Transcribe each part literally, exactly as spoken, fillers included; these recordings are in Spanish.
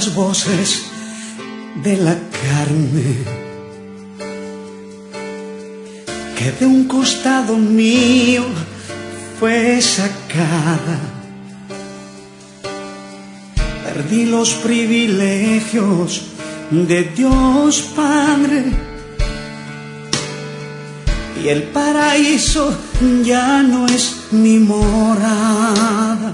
las voces de la carne que de un costado mío fue sacada. Perdí los privilegios de Dios Padre y el paraíso ya no es mi morada.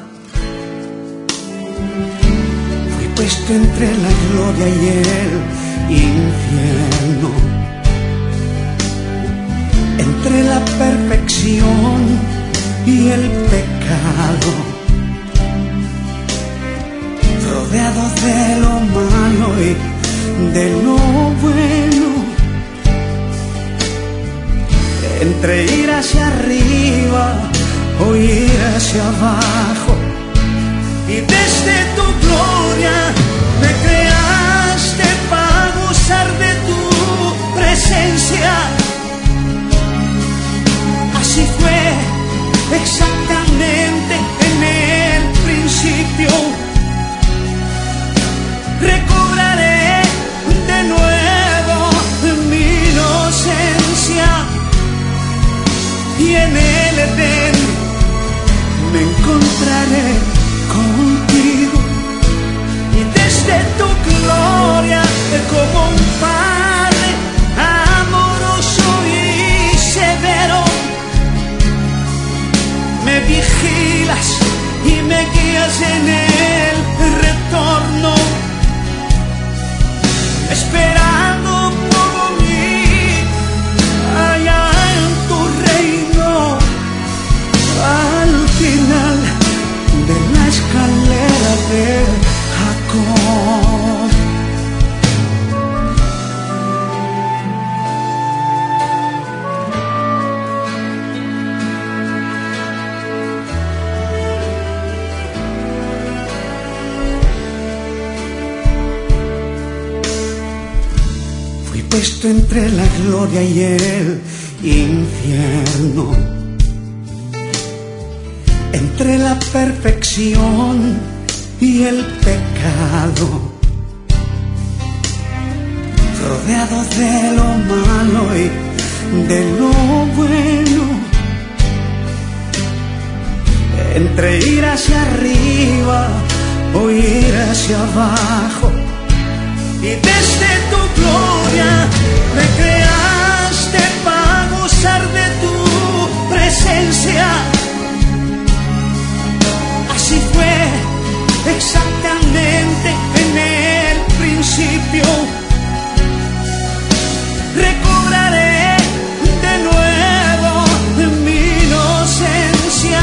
Fui puesto entre la gloria y el infierno, entre la perfección y el pecado, rodeado de lo malo y de lo bueno, entre ir hacia arriba o ir hacia abajo. Y desde tu gloria me creaste para gozar de tu presencia. Así fue exactamente en el principio. Recobraré de nuevo mi inocencia y en el Edén me encontraré contigo. Y desde tu gloria, como un padre amoroso y severo, me vigilas y me guías en el retorno, esperando por mí allá en tu reino, al final de la escalera de Jacob. Fui puesto entre la gloria y el infierno, entre la perfección y el pecado, rodeado de lo malo y de lo bueno, entre ir hacia arriba o ir hacia abajo. Y desde tu gloria me creaste para gozar de tu presencia. Así fue exactamente en el principio. Recobraré de nuevo mi inocencia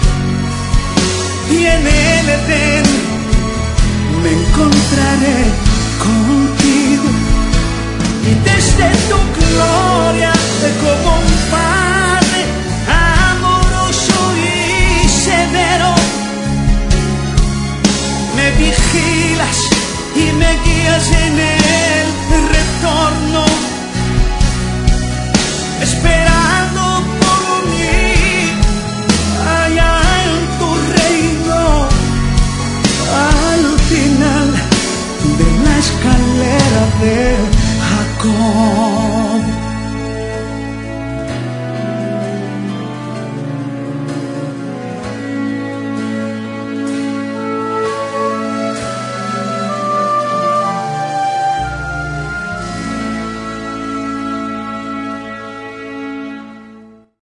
y en el Edén me encontraré contigo. Y desde tu gloria, como un padre amoroso y severo, me vigilas y me guías en el retorno, esperando por mí allá en tu reino, al final de la escalera de Jacob.